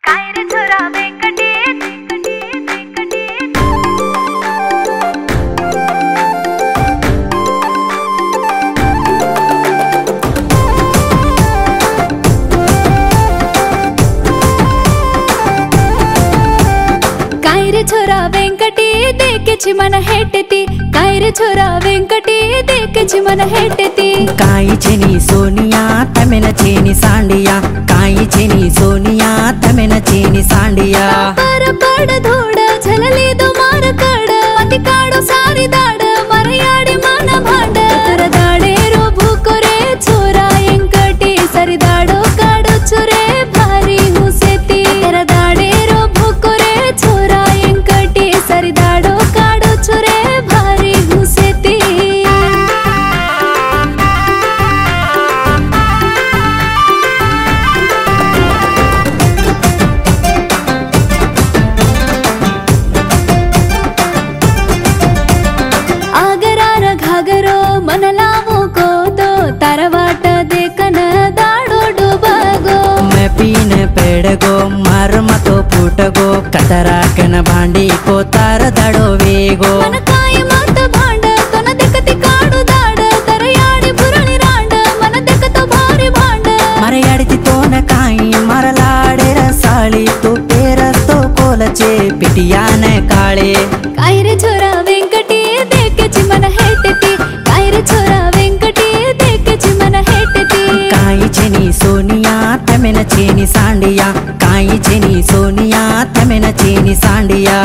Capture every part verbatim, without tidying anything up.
काय रे छोरा वेंकटे काय रे छोरा वेंकटे देखेची मन हेटती काय रे छोरा वेंकटे देखेची मन हेटती काई चेनी सोनिया तमेन चेनी सांडिया काई चेनी सोनिया तमेन चेनी सांडिया पर पड धोड झलली दो मार कड मती काडो सारी दाड मरयाडी मन भांड तर दाडे रो भूको रे छोरा वेंकटे सारी दाडो काडो चुरे भारी हुसेती तर दाडे रो भूको रे छोरा वेंकटे सारी दाडो काडो चुरे भारी हुसेती आगरार घागरो मन लावो को तो तारवाट देखन दाडो डुबगो मैं पीन पेड़गो मार मतो फूटगो कतराकन भांडी को तार दड़ो वेगो मन काय मत भांड तो न देखती काडू दाड तर याडी पुरणी रांड मन देखतो भारी भांड मरे अड़ती तो न काई मर लाडे रसाली तू पेरस्तो कोलचे पिटिया न काळे काय रे छोरा वेंकटे देखेची मन हेटती काय रे छोरा वेंकटे देखेची मन हेटती काई चेनी सोनिया तमेन चेनी सांडिया काई चेनी सोनिया तमेन चेनी सांडिया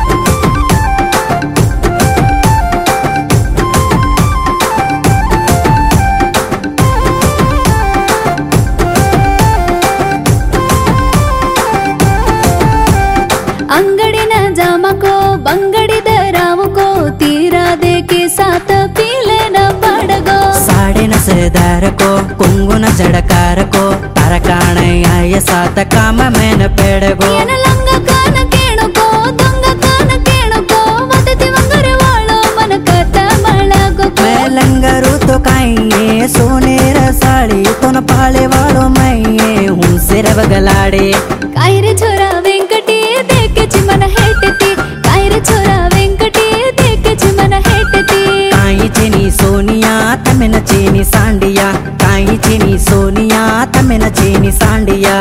अंगड़िन जामको बंगड़ी दरावको तीरा देके साथ पीले न पड़गो साड़े न सरदार को कुंगुन जड़कार को तरकाण आय सात काम में न पेड़गो येन लंग कान केणुको दंग कान केणुको वदति वंगरे वाळो मन कत मळगो मैं लंगरू तो काइए सोने रसाड़ी तो न पाले वालो मैं हूँ सिर बगलाड़े काय रे छोरा वेंकटे देखेची मन हेटती काय रे छोरा वेंकटे देखेची मन हेटती काई चेनी सोनिया तमेन चेनी सांडिया काई चेनी सोनिया तमेन चेनी सांडिया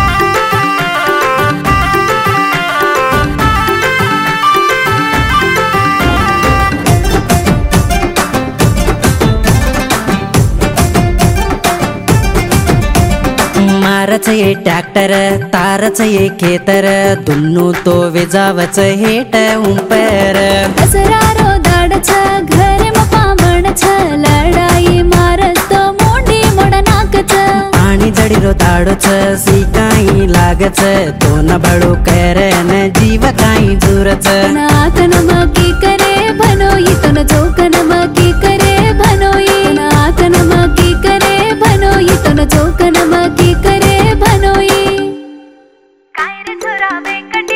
मारच ये ट्रॅक्टर तारच ये खेतर दुन्नु तो वेजावच हेट उंपर दसरारो दाड छ घरे म पामण छ लड़ाई मारत तो मोंडी मोड नाक छ पाणी जडीरो दाडो छ सिकाई लागच तो न बडो करे न जीव काई जुरच नाकन मकी करे भनोई तो न जोकन मकी करे भनोई नाकन मकी करे भनोई तो न जोकन मकी करे भनोई काय रे छोरा वेंकटे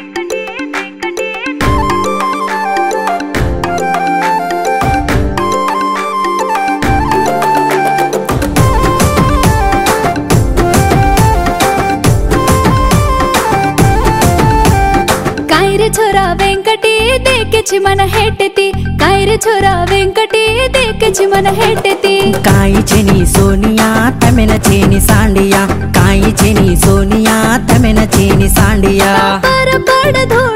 काय रे छोरा वेंकटे देखेची मन हेटती काय रे छोरा वेंकटे देखेची मन हेटती काई चेनी सोनिया तमेन चेनी सांडिया काई चेनी सोनिया तमेन चेनी सांडिया पर पड धो